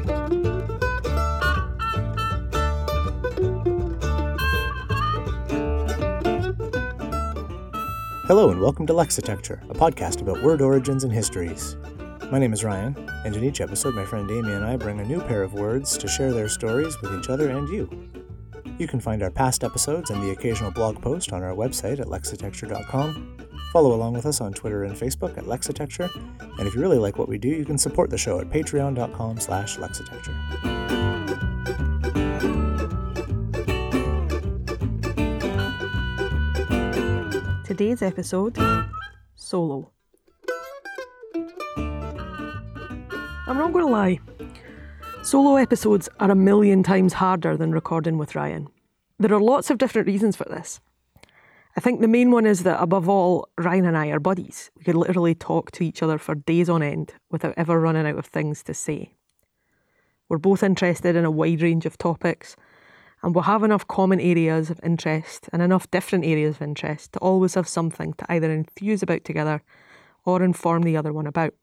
Hello and welcome to Lexitecture, a podcast about word origins and histories. My name is Ryan, and in each episode my friend Amy and I bring a new pair of words to share their stories with each other and you. You can find our past episodes and the occasional blog post on our website at lexitecture.com. Follow along with us on Twitter and Facebook at Lexitecture, and if you really like what we do, you can support the show at patreon.com/lexitecture. Today's episode, solo. I'm not going to lie, solo episodes are a million times harder than recording with Ryan. There are lots of different reasons for this. I think the main one is that, above all, Ryan and I are buddies. We could literally talk to each other for days on end without ever running out of things to say. We're both interested in a wide range of topics, and we'll have enough common areas of interest and enough different areas of interest to always have something to either enthuse about together or inform the other one about.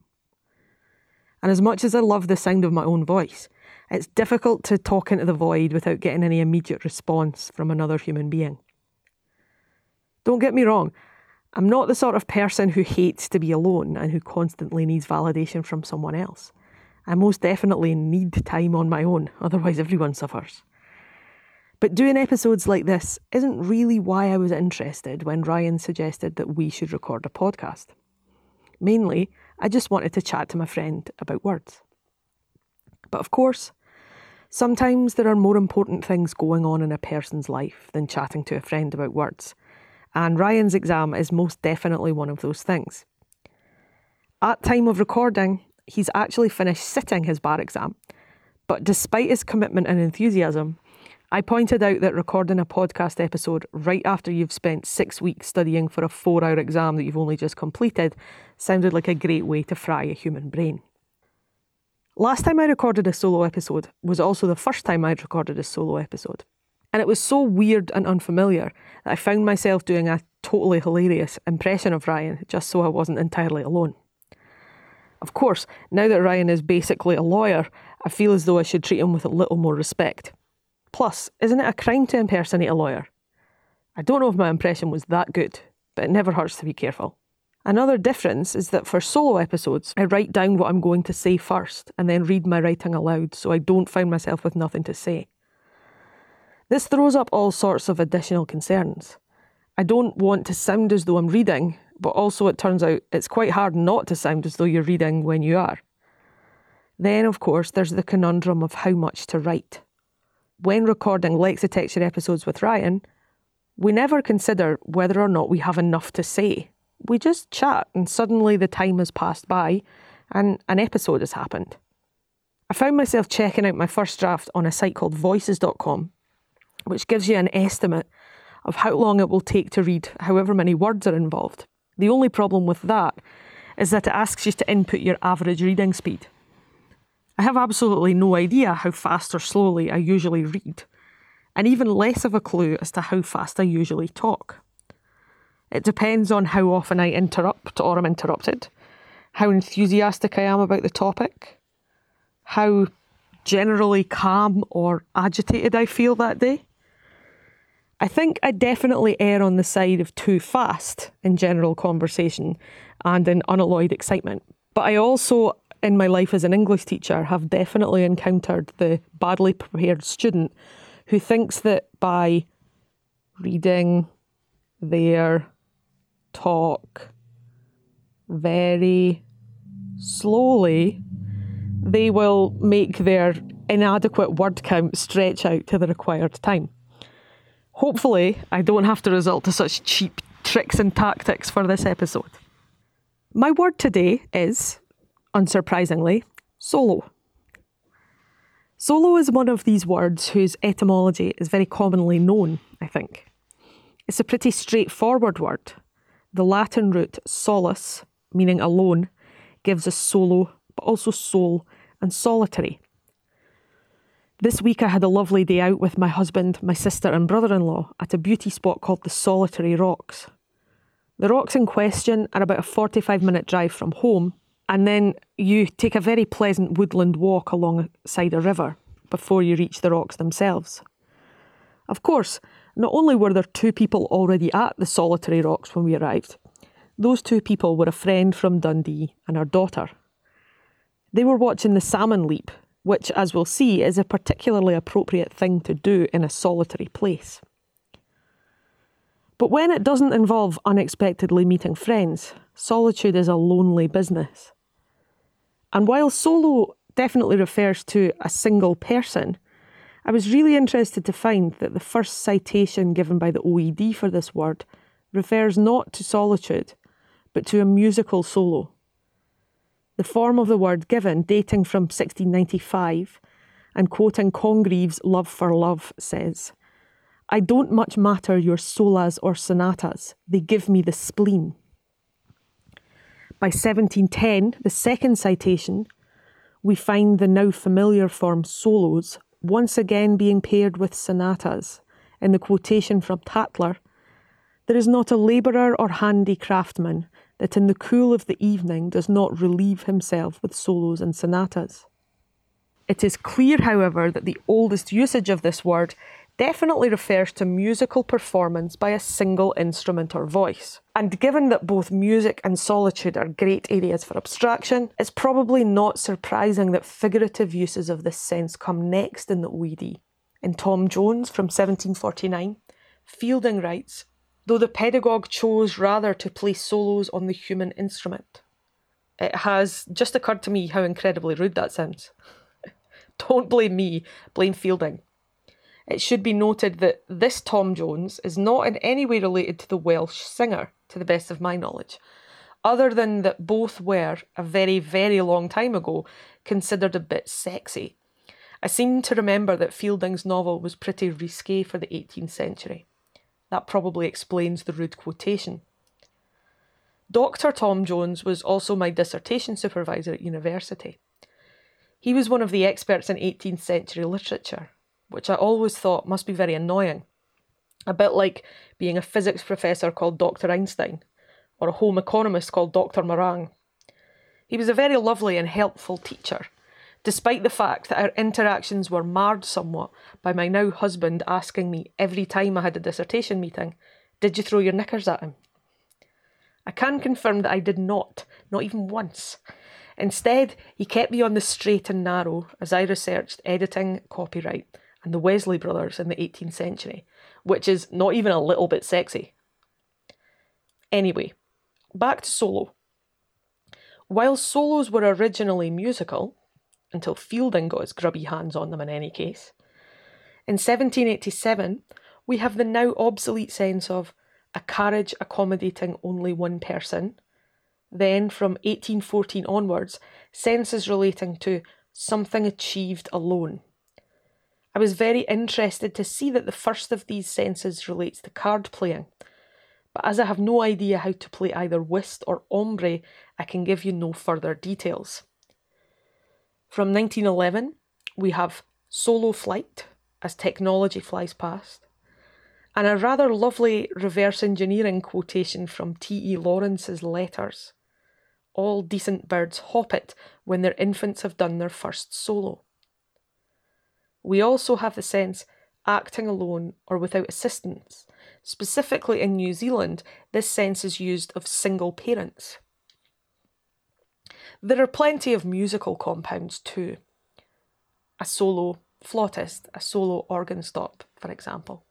And as much as I love the sound of my own voice, it's difficult to talk into the void without getting any immediate response from another human being. Don't get me wrong, I'm not the sort of person who hates to be alone and who constantly needs validation from someone else. I most definitely need time on my own, otherwise everyone suffers. But doing episodes like this isn't really why I was interested when Ryan suggested that we should record a podcast. Mainly, I just wanted to chat to my friend about words. But of course, sometimes there are more important things going on in a person's life than chatting to a friend about words, and Ryan's exam is most definitely one of those things. At time of recording, he's actually finished sitting his bar exam, but despite his commitment and enthusiasm, I pointed out that recording a podcast episode right after you've spent 6 weeks studying for a 4-hour exam that you've only just completed sounded like a great way to fry a human brain. Last time I recorded a solo episode was also the first time I'd recorded a solo episode. And it was so weird and unfamiliar that I found myself doing a totally hilarious impression of Ryan just so I wasn't entirely alone. Of course, now that Ryan is basically a lawyer, I feel as though I should treat him with a little more respect. Plus, isn't it a crime to impersonate a lawyer? I don't know if my impression was that good, but it never hurts to be careful. Another difference is that for solo episodes, I write down what I'm going to say first and then read my writing aloud so I don't find myself with nothing to say. This throws up all sorts of additional concerns. I don't want to sound as though I'm reading, but also it turns out it's quite hard not to sound as though you're reading when you are. Then, of course, there's the conundrum of how much to write. When recording Lexitecture episodes with Ryan, we never consider whether or not we have enough to say. We just chat and suddenly the time has passed by and an episode has happened. I found myself checking out my first draft on a site called voices.com, which gives you an estimate of how long it will take to read however many words are involved. The only problem with that is that it asks you to input your average reading speed. I have absolutely no idea how fast or slowly I usually read, and even less of a clue as to how fast I usually talk. It depends on how often I interrupt or am interrupted, how enthusiastic I am about the topic, how generally calm or agitated I feel that day. I think I definitely err on the side of too fast in general conversation and in unalloyed excitement, but I also, in my life as an English teacher, have definitely encountered the badly prepared student who thinks that by reading their talk very slowly, they will make their inadequate word count stretch out to the required time. Hopefully, I don't have to resort to such cheap tricks and tactics for this episode. My word today is, unsurprisingly, solo. Solo is one of these words whose etymology is very commonly known, I think. It's a pretty straightforward word. The Latin root solus, meaning alone, gives us solo, but also soul and solitary. This week I had a lovely day out with my husband, my sister and brother-in-law at a beauty spot called the Solitary Rocks. The rocks in question are about a 45-minute drive from home, and then you take a very pleasant woodland walk alongside a river before you reach the rocks themselves. Of course, not only were there 2 people already at the solitary rocks when we arrived, those 2 people were a friend from Dundee and her daughter. They were watching the salmon leap, which, as we'll see, is a particularly appropriate thing to do in a solitary place. But when it doesn't involve unexpectedly meeting friends, solitude is a lonely business. And while solo definitely refers to a single person, I was really interested to find that the first citation given by the OED for this word refers not to solitude, but to a musical solo. The form of the word given, dating from 1695, and quoting Congreve's Love for Love, says, "I don't much matter your solas or sonatas, they give me the spleen." By 1710, the second citation, we find the now familiar form solos once again being paired with sonatas. In the quotation from Tatler, "There is not a labourer or handy craftsman that in the cool of the evening does not relieve himself with solos and sonatas." It is clear, however, that the oldest usage of this word definitely refers to musical performance by a single instrument or voice. And given that both music and solitude are great areas for abstraction, it's probably not surprising that figurative uses of this sense come next in the OED. In Tom Jones from 1749, Fielding writes, "Though the pedagogue chose rather to play solos on the human instrument." It has just occurred to me how incredibly rude that sounds. Don't blame me, blame Fielding. It should be noted that this Tom Jones is not in any way related to the Welsh singer, to the best of my knowledge, other than that both were, a very, very long time ago, considered a bit sexy. I seem to remember that Fielding's novel was pretty risque for the 18th century. That probably explains the rude quotation. Dr. Tom Jones was also my dissertation supervisor at university. He was one of the experts in 18th century literature, which I always thought must be very annoying. A bit like being a physics professor called Dr. Einstein, or a home economist called Dr. Meringue. He was a very lovely and helpful teacher, despite the fact that our interactions were marred somewhat by my now husband asking me every time I had a dissertation meeting, "Did you throw your knickers at him?" I can confirm that I did not even once. Instead, he kept me on the straight and narrow as I researched editing, copyright, and the Wesley brothers in the 18th century, which is not even a little bit sexy. Anyway, back to solo. While solos were originally musical, until Fielding got his grubby hands on them in any case, in 1787 we have the now obsolete sense of a carriage accommodating only one person. Then, from 1814 onwards, senses relating to something achieved alone. I was very interested to see that the first of these senses relates to card playing, but as I have no idea how to play either whist or ombre, I can give you no further details. From 1911, we have solo flight, as technology flies past, and a rather lovely reverse engineering quotation from T.E. Lawrence's letters. "All decent birds hop it when their infants have done their first solo." We also have the sense acting alone or without assistance. Specifically in New Zealand, this sense is used of single parents. There are plenty of musical compounds too. A solo flautist, a solo organ stop, for example.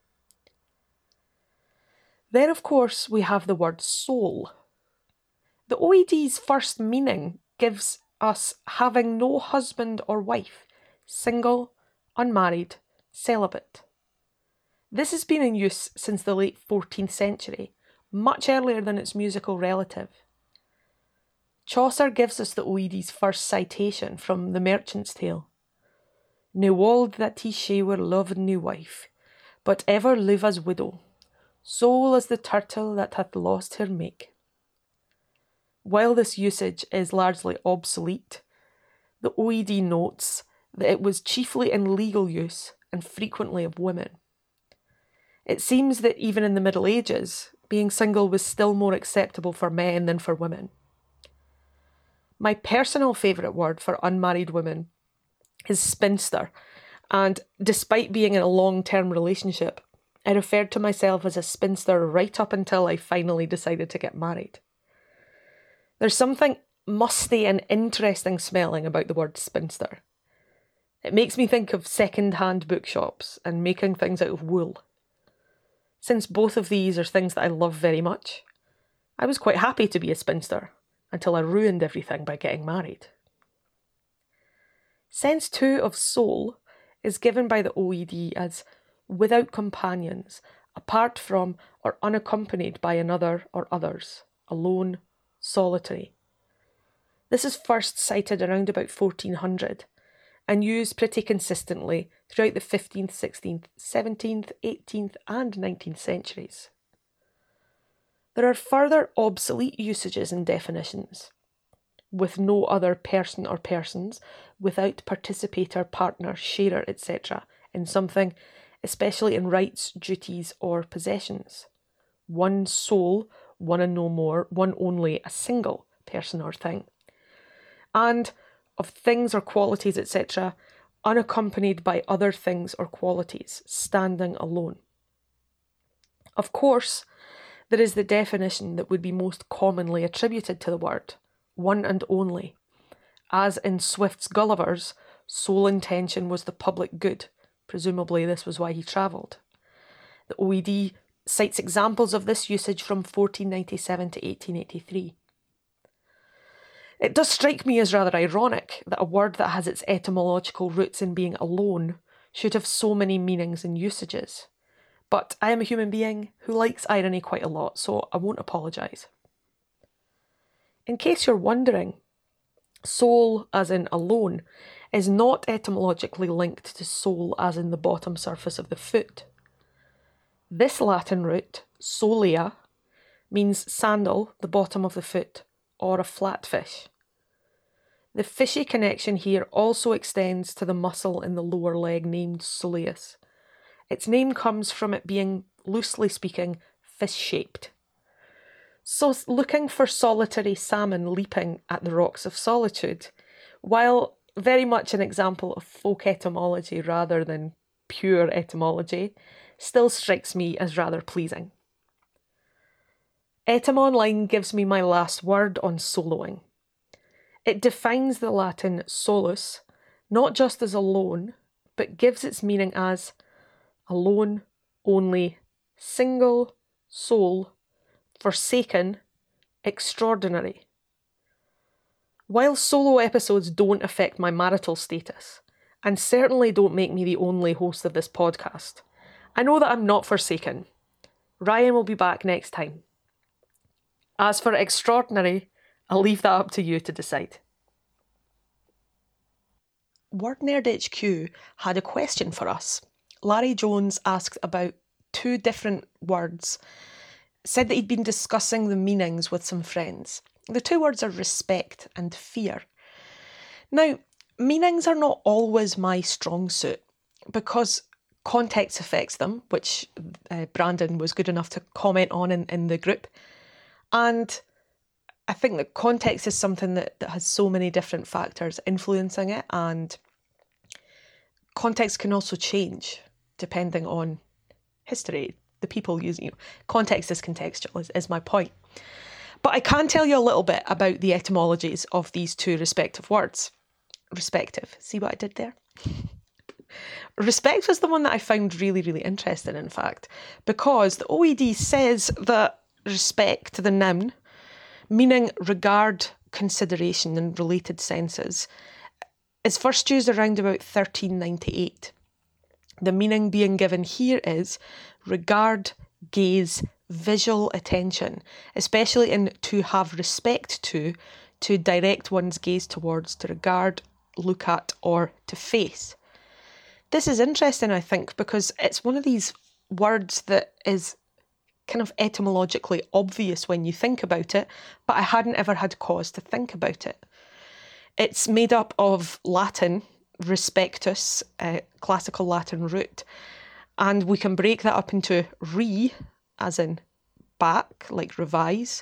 Then, of course, we have the word soul. The OED's first meaning gives us having no husband or wife, single, unmarried, celibate. This has been in use since the late 14th century, much earlier than its musical relative. Chaucer gives us the OED's first citation from The Merchant's Tale. "Ne wold that she were loved ne wife, but ever live as widow, sole as the turtle that hath lost her make." While this usage is largely obsolete, the OED notes that it was chiefly in legal use and frequently of women. It seems that even in the Middle Ages, being single was still more acceptable for men than for women. My personal favourite word for unmarried women is spinster, and despite being in a long-term relationship, I referred to myself as a spinster right up until I finally decided to get married. There's something musty and interesting smelling about the word spinster. It makes me think of second-hand bookshops and making things out of wool. Since both of these are things that I love very much, I was quite happy to be a spinster until I ruined everything by getting married. Sense 2 of soul is given by the OED as without companions, apart from or unaccompanied by another or others, alone, solitary. This is first cited around about 1400 and used pretty consistently throughout the 15th, 16th, 17th, 18th and 19th centuries. There are further obsolete usages and definitions. With no other person or persons, without participator, partner, sharer, etc. in something, especially in rights, duties or possessions. One sole, one and no more, one only, a single person or thing. And of things or qualities, etc., unaccompanied by other things or qualities, standing alone. Of course, there is the definition that would be most commonly attributed to the word, one and only. As in Swift's Gulliver's, sole intention was the public good. Presumably this was why he travelled. The OED cites examples of this usage from 1497 to 1883. It does strike me as rather ironic that a word that has its etymological roots in being alone should have so many meanings and usages. But I am a human being who likes irony quite a lot, so I won't apologise. In case you're wondering, soul, as in alone, is not etymologically linked to sole as in the bottom surface of the foot. This Latin root, solia, means sandal, the bottom of the foot, or a flatfish. The fishy connection here also extends to the muscle in the lower leg named soleus. Its name comes from it being, loosely speaking, fish-shaped. So looking for solitary salmon leaping at the rocks of solitude, while very much an example of folk etymology rather than pure etymology, still strikes me as rather pleasing. Etymonline gives me my last word on soloing. It defines the Latin solus, not just as alone, but gives its meaning as alone, only, single, sole, forsaken, extraordinary. While solo episodes don't affect my marital status, and certainly don't make me the only host of this podcast, I know that I'm not forsaken. Ryan will be back next time. As for extraordinary, I'll leave that up to you to decide. Word Nerd HQ had a question for us. Larry Jones asked about two different words, said that he'd been discussing the meanings with some friends. The two words are respect and fear. Now, meanings are not always my strong suit because context affects them, which Brandon was good enough to comment on in the group. And I think that context is something that has so many different factors influencing it, and context can also change depending on history, the people using it. Context is contextual, is my point. But I can tell you a little bit about the etymologies of these two respective words. Respective. See what I did there? Respect was the one that I found really, really interesting, in fact, because the OED says that respect, the noun, meaning regard, consideration and related senses, is first used around about 1398. The meaning being given here is regard, gaze, visual attention, especially in to have respect to direct one's gaze towards, to regard, look at, or to face. This is interesting, I think, because it's one of these words that is kind of etymologically obvious when you think about it, but I hadn't ever had cause to think about it. It's made up of Latin, respectus, classical Latin root, and we can break that up into re, as in back, like revise,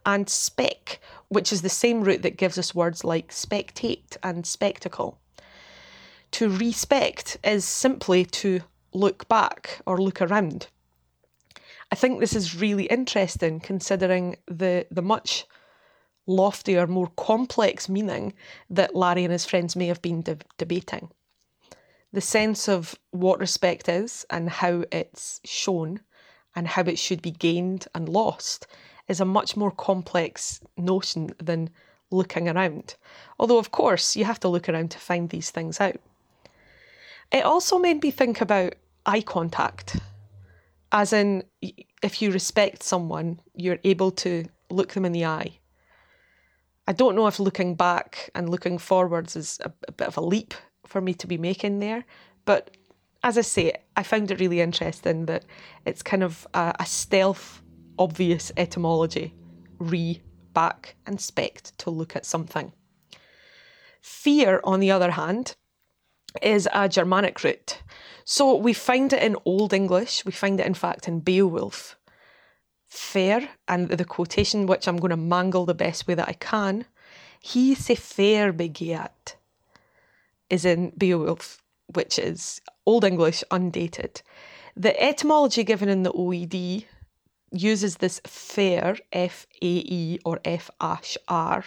and spec, which is the same root that gives us words like spectate and spectacle. To respect is simply to look back or look around. I think this is really interesting considering the much loftier, more complex meaning that Larry and his friends may have been debating. The sense of what respect is and how it's shown and how it should be gained and lost is a much more complex notion than looking around. Although, of course, you have to look around to find these things out. It also made me think about eye contact. As in, if you respect someone, you're able to look them in the eye. I don't know if looking back and looking forwards is a bit of a leap for me to be making there, but as I say, I found it really interesting that it's kind of a stealth, obvious etymology. Back, and spect, to look at something. Fear, on the other hand, is a Germanic root. So we find it in Old English, we find it in fact in Beowulf. Fair, and the quotation which I'm going to mangle the best way that I can, he se fair begeat, is in Beowulf, which is Old English undated. The etymology given in the OED uses this fair, F-A-E or F-R,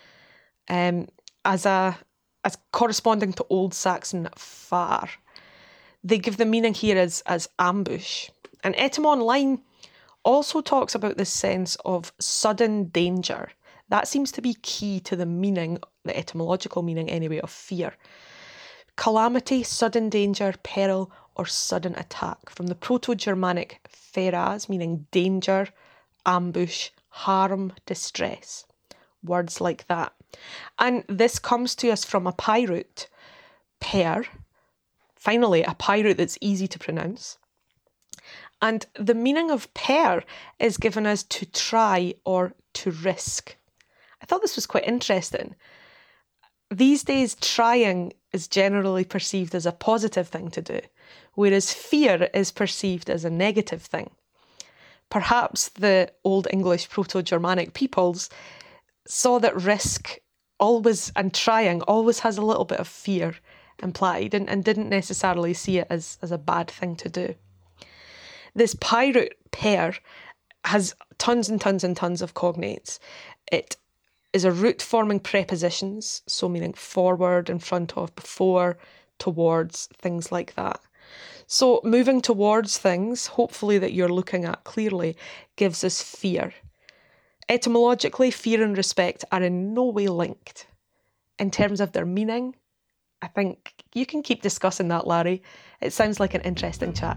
as corresponding to Old Saxon far. They give the meaning here as ambush. And Etymon Line also talks about this sense of sudden danger. That seems to be key to the meaning, the etymological meaning anyway, of fear. Calamity, sudden danger, peril, or sudden attack. From the Proto-Germanic feras, meaning danger, ambush, harm, distress. Words like that. And this comes to us from a PIE root, per. Finally, a PIE root that's easy to pronounce. And the meaning of per is given as to try or to risk. I thought this was quite interesting. These days, trying is generally perceived as a positive thing to do, whereas fear is perceived as a negative thing. Perhaps the Old English Proto-Germanic peoples saw that risk always and trying always has a little bit of fear implied and didn't necessarily see it as a bad thing to do. This PIE root per has tons and tons and tons of cognates. It is a root forming prepositions, so meaning forward, in front of, before, towards, things like that. So moving towards things, hopefully that you're looking at clearly, gives us fear. Etymologically, fear and respect are in no way linked. In terms of their meaning, I think you can keep discussing that, Larry. It sounds like an interesting chat.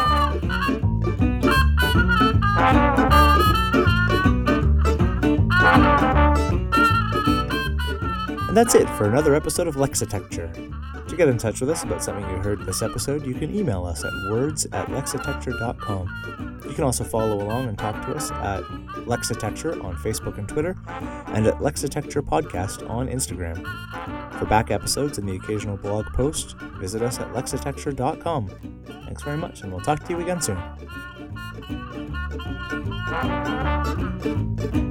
And that's it for another episode of Lexitecture. To get in touch with us about something you heard this episode, you can email us at words@lexitecture.com. You can also follow along and talk to us at Lexitecture on Facebook and Twitter, and at Lexitecture Podcast on Instagram. For back episodes and the occasional blog post, visit us at lexitecture.com. Thanks very much, and we'll talk to you again soon.